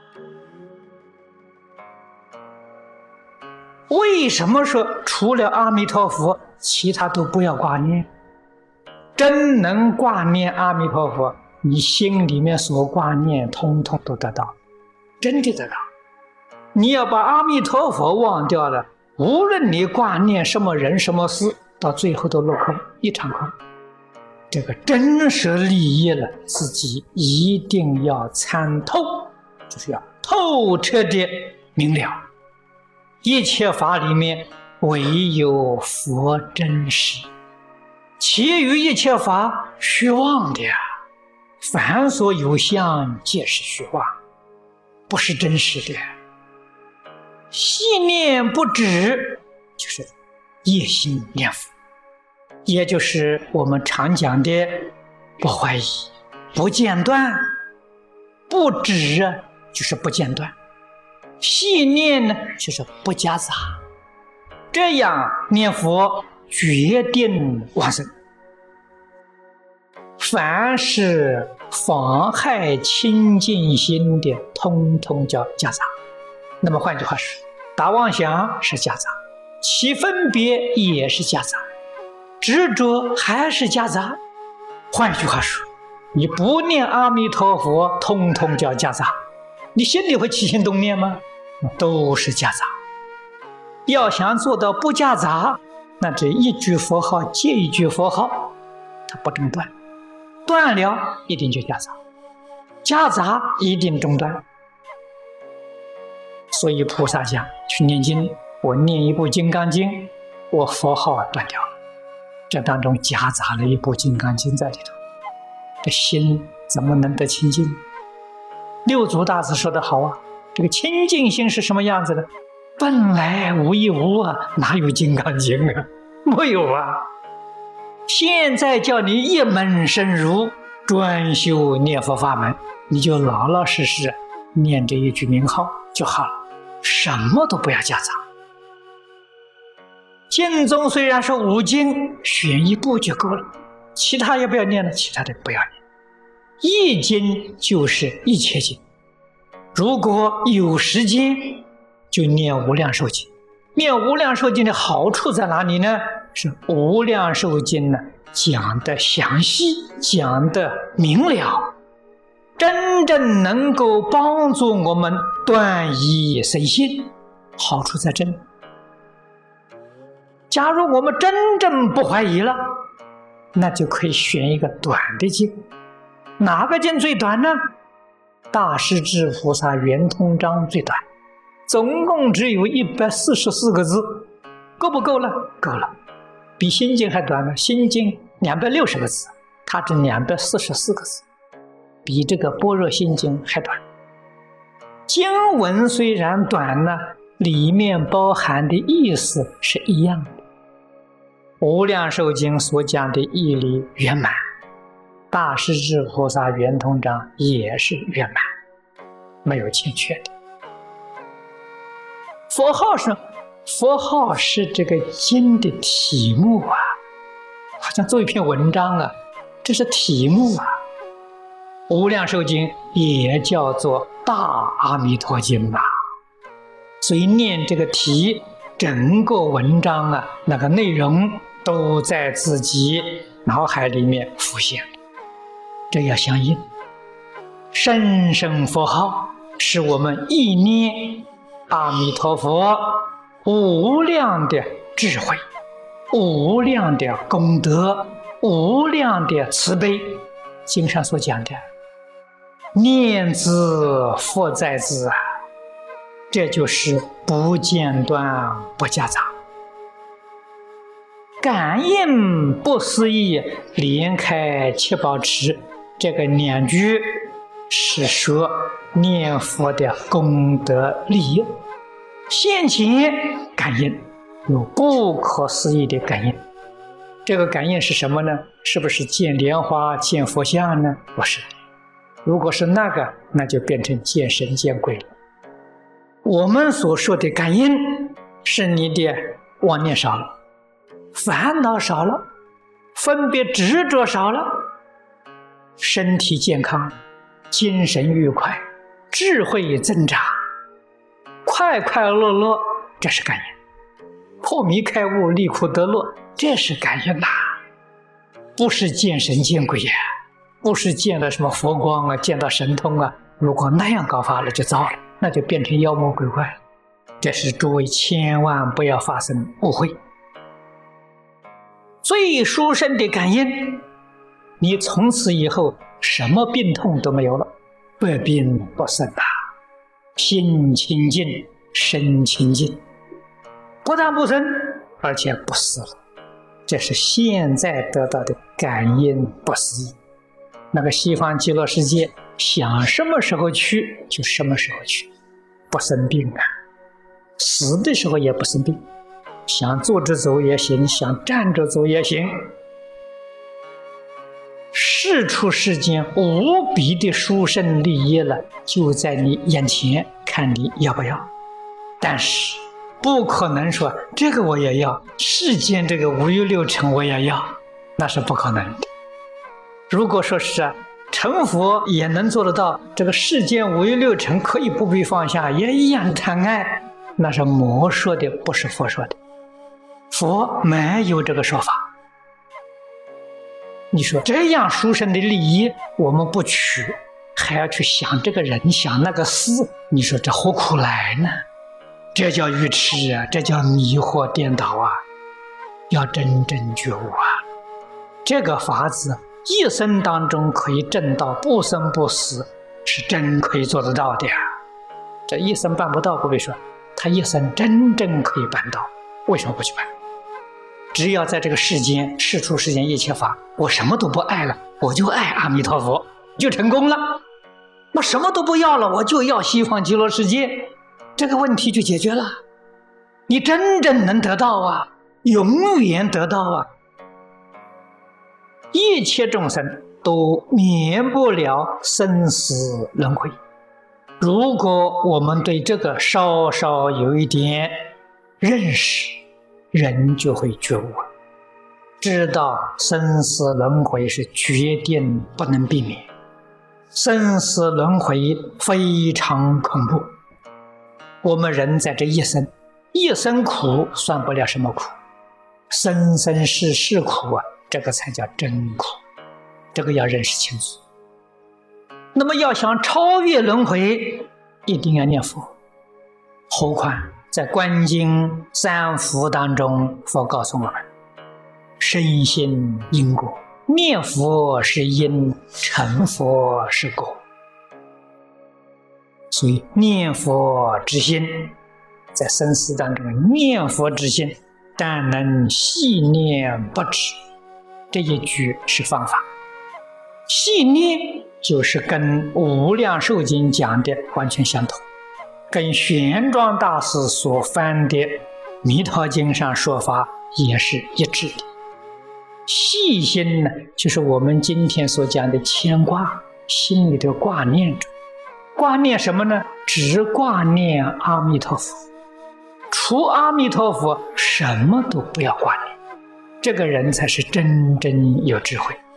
为什么说除了阿弥陀佛，其他都不要挂念？真能挂念阿弥陀佛，你心里面所挂念，通通都得到，真的得到。你要把阿弥陀佛忘掉了，无论你挂念什么人什么事，到最后都落空，一场空。这个真实利益了，自己一定要参透，就是要透彻的明了。一切法里面唯有佛真实，其余一切法虚妄的呀，凡所有相皆是虚妄，不是真实的。细念不止，就是业心念佛，也就是我们常讲的不怀疑、不间断。不止啊，就是不间断；细念呢，就是不夹杂。这样念佛决定往生。凡是妨害清净心的，通通叫夹杂。那么换句话说，打妄想是夹杂，起分别也是夹杂，执着还是夹杂。换句话说，你不念阿弥陀佛，通通叫夹杂。你心里会起心动念吗？都是夹杂。要想做到不夹杂，那这一句佛号接一句佛号，它不中断，断了一定就夹杂，夹杂一定中断。所以菩萨讲去念经，我念一部《金刚经》，我佛号断掉了，这当中夹杂了一部《金刚经》在里头，这心怎么能得清净？六祖大师说得好啊，这个清净心是什么样子的？本来无一物啊，哪有《金刚经》啊？没有啊！现在叫你一门深入，专修念佛法门，你就老老实实念这一句名号就好了，什么都不要夹杂。经宗虽然是5经，选一部就够了，其他也不要念了，其他的不要念。一经就是一切经，如果有时间就念无量寿经。念无量寿经的好处在哪里呢？是无量寿经呢讲得详细，讲得明了，真正能够帮助我们断疑生信，好处在这里。假如我们真正不怀疑了，那就可以选一个短的经。哪个经最短呢？大势至菩萨圆通章最短，总共只有144个字，够不够了？够了，比心经还短呢。心经260个字，它只244个字，比这个般若心经还短。经文虽然短呢，里面包含的意思是一样的。无量寿经所讲的义理圆满，大势至菩萨圆通章也是圆满，没有欠缺的。佛号是这个经的题目啊，好像做一篇文章啊，这是题目啊。无量寿经也叫做大阿弥陀经啊，所以念这个题，整个文章啊，那个内容都在自己脑海里面浮现，这要相应。声声佛号是我们意念阿弥陀佛无量的智慧、无量的功德、无量的慈悲。经上所讲的念兹佛在兹啊，这就是不间断不夹杂。感应不思议，连开七宝池，这个2句是说念佛的功德利益。现前感应有不可思议的感应，这个感应是什么呢？是不是见莲花、见佛像呢？不是。如果是那个，那就变成见神见鬼了。我们所说的感应，是你的妄念少了，烦恼少了，分别执着少了，身体健康，精神愉快， 智慧增长，快快乐乐，这是感应；破迷开悟，离苦得乐，这是感应呐。不是见神见鬼呀，不是见了什么佛光啊，见到神通啊。如果那样搞法了，就糟了，那就变成妖魔鬼怪了。这是诸位千万不要发生误会。最殊胜的感应，你从此以后什么病痛都没有了，百病不生啊，心清净，身清净，不但不生，而且不死了。这是现在得到的感应不思议。那个西方极乐世界，想什么时候去就什么时候去，不生病啊，死的时候也不生病，想坐着走也行，想站着走也行。世出世间无比的殊胜利益了，就在你眼前，看你要不要。但是不可能说这个我也要，世间这个五欲六尘我也要，那是不可能的。如果说是成佛也能做得到，这个世间五欲六尘可以不必放下，也一样贪爱，那是魔说的，不是佛说的。佛没有这个说法。你说这样殊胜的利益我们不取，还要去想这个人，想那个事，你说这何苦来呢？这叫愚痴啊，这叫迷惑颠倒啊！要真正觉悟啊！这个法子一生当中可以证到不生不死，是真可以做得到的呀。这一生办不到，各位说他一生真正可以办到，为什么不去办？只要在这个世间世出世间一切法，我什么都不爱了，我就爱阿弥陀佛，就成功了。我什么都不要了，我就要西方极乐世界，这个问题就解决了。你真正能得到啊，永远得到啊。一切众生都免不了生死轮回。如果我们对这个稍稍有一点认识，人就会觉悟，知道生死轮回是决定不能避免，生死轮回非常恐怖。我们人在这一生苦算不了什么苦，生生世世苦啊，这个才叫真苦，这个要认识清楚。那么要想超越轮回，一定要念佛。何况在观经三福当中，佛告诉我们，深信因果，念佛是因，成佛是果。所以念佛之心，在生死当中念佛之心，但能细念不止，这一句是方法。细念就是跟无量寿经讲的完全相同，跟玄奘大师所翻的弥陀经上说法也是一致的。细心呢，就是我们今天所讲的牵挂，心里头挂念着。挂念什么呢？只挂念阿弥陀佛，除阿弥陀佛什么都不要挂念，这个人才是真正有智慧。